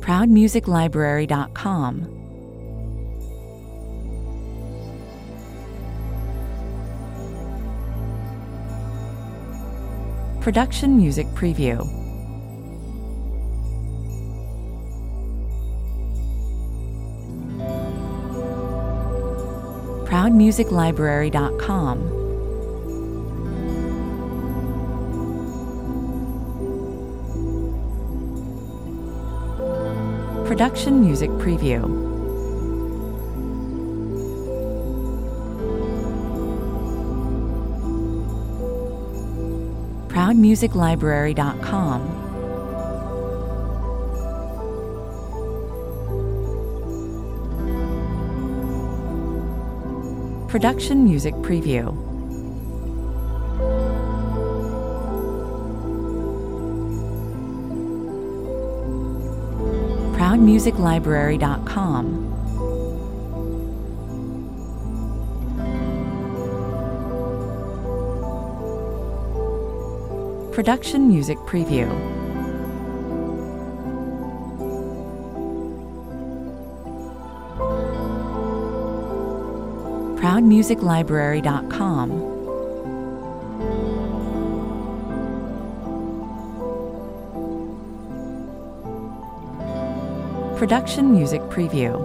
ProudMusicLibrary.com. Production Music Preview. ProudMusicLibrary.com. Production Music Preview. ProudMusicLibrary.com. Production Music Preview. ProudMusicLibrary.com. Production Music Preview. ProudMusicLibrary.com. Production Music Preview.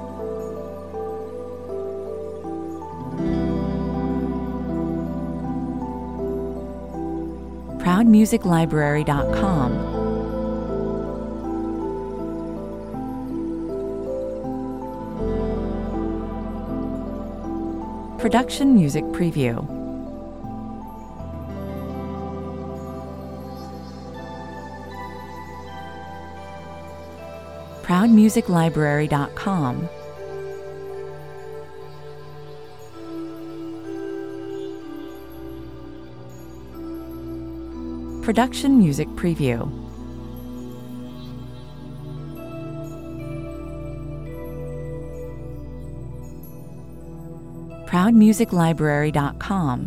ProudMusicLibrary.com. Production Music Preview. ProudMusicLibrary.com. Production Music Preview. ProudMusicLibrary.com.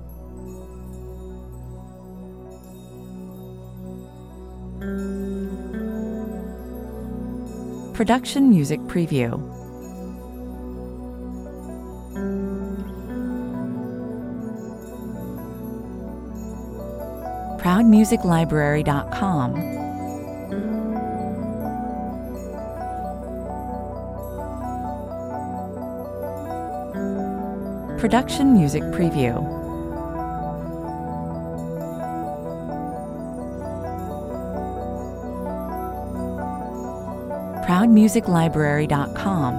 Production Music Preview. ProudMusicLibrary.com. Production Music Preview. ProudMusicLibrary.com.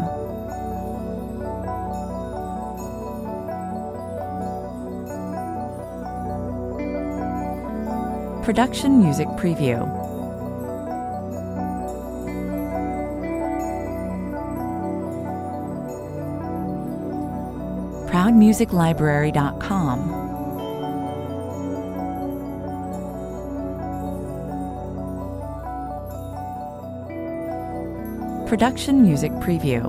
Production Music Preview. ProudMusicLibrary.com. Production Music Preview.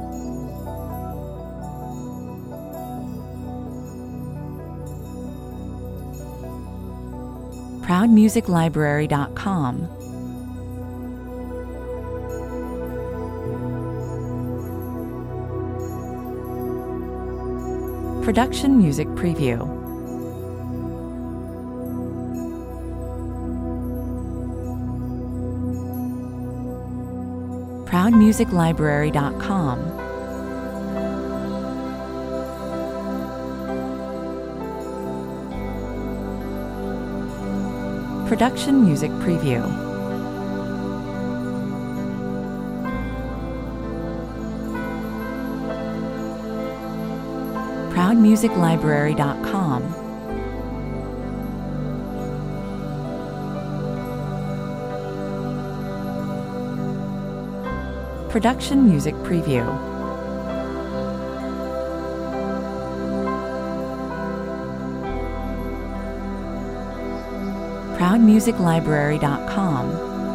ProudMusicLibrary.com. Production Music Preview. ProudMusicLibrary.com. Production Music Preview. ProudMusicLibrary.com. Production Music Preview. ProudMusicLibrary.com.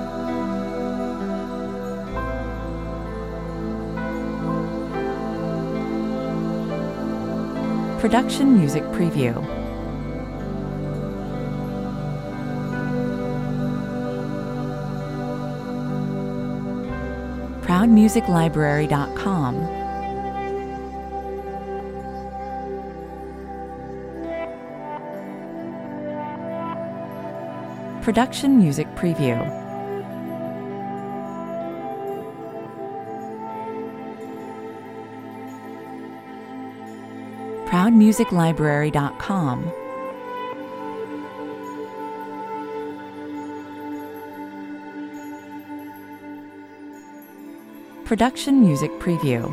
Production Music Preview. ProudMusicLibrary.com. Production Music Preview. ProudMusicLibrary.com. Production Music Preview.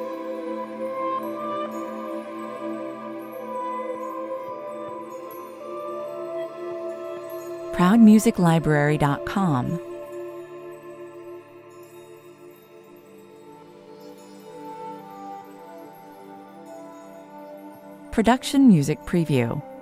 ProudMusicLibrary.com. Production Music Preview.